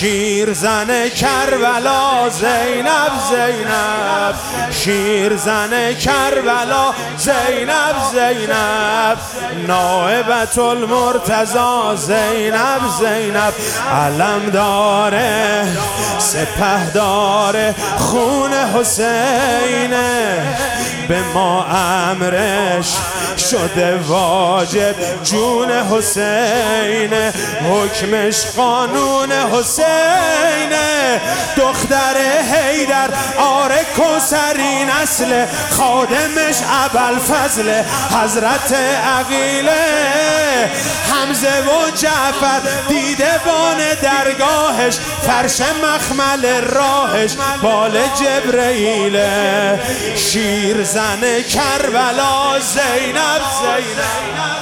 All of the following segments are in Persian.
شیرزن کربلا زینب زینب، شیرزن کربلا زینب زینب، نائبة المرتضی زینب زینب، علم داره سپهدار خون حسینه، به ما امرش شده واجب جون حسینه، حکمش قانون حسینه، دختر حیدر آره کوثری نسل، خادمش ابوالفضل حضرت عقیله، حمزه و جعفر دیدبان درگاهش، فرش مخمل راهش بال جبرئیله، شیرزن کربلا زینب زینب،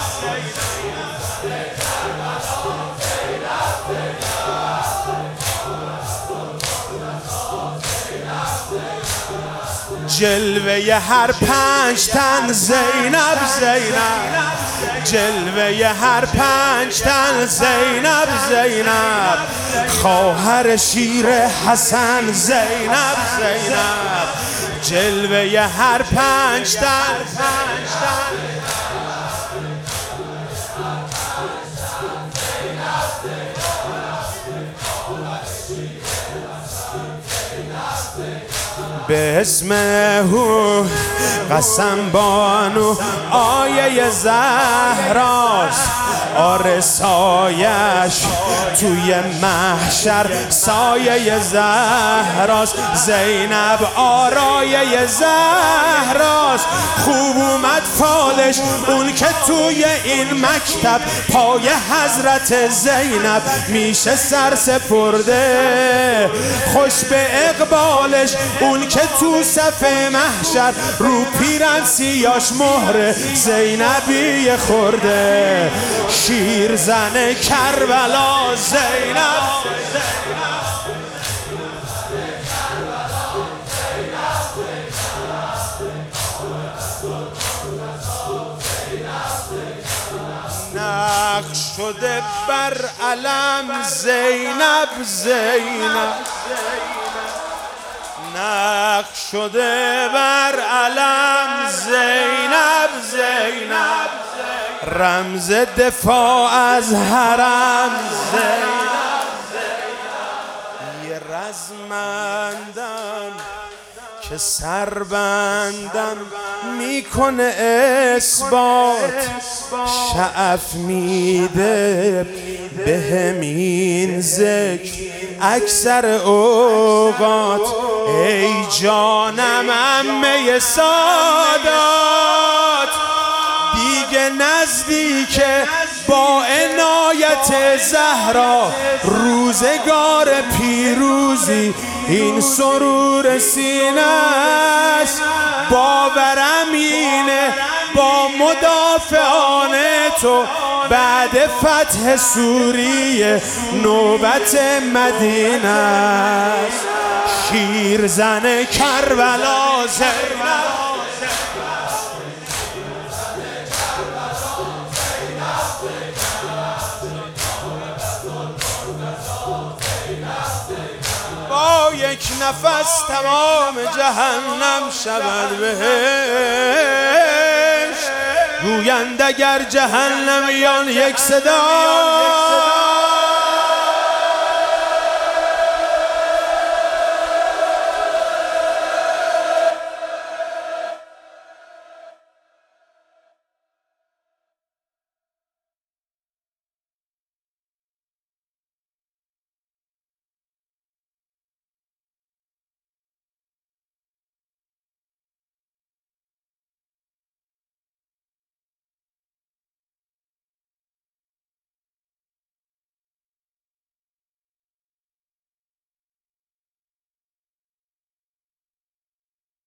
جلوه هر 5 تن زینب زینب، جلوه هر 5 تن زینب زینب، خواهر شیر حسن زینب زینب، جلوه هر 5 تن به اسم هو قسم بانو آیه زهراست، آره سایش توی محشر سایه زهراست، زینب آرایه زهراست، خوب اومد فالش اون که توی این مکتب پای حضرت زینب میشه سر سپرده، خوش به اقبالش اون که تو صف محشر رو پیرن سیاش مهر زینبی خورده، شیرزن کربلا زینب، نقش شده بر علم زینب زینب، نقش شده بر علم زینب زینب، رمز دفاع از حرم زینب زینب، یه رزمندم که سربندم میکنه اثبات، شعف میده به همین ذکر اکثر اوقات، ای جانم عمه سادات، دیگه نزدیکه با عنایت زهرا روزگار پیروزی، این سرور سینه است باورم اینه با مدافعان تو، بعد فتح سوریه نوبت مدینه است، شیرزن کربلا زینب، با یک نفس تمام جهنم شود بهشت، گویند اگر جهنمیان یک صدا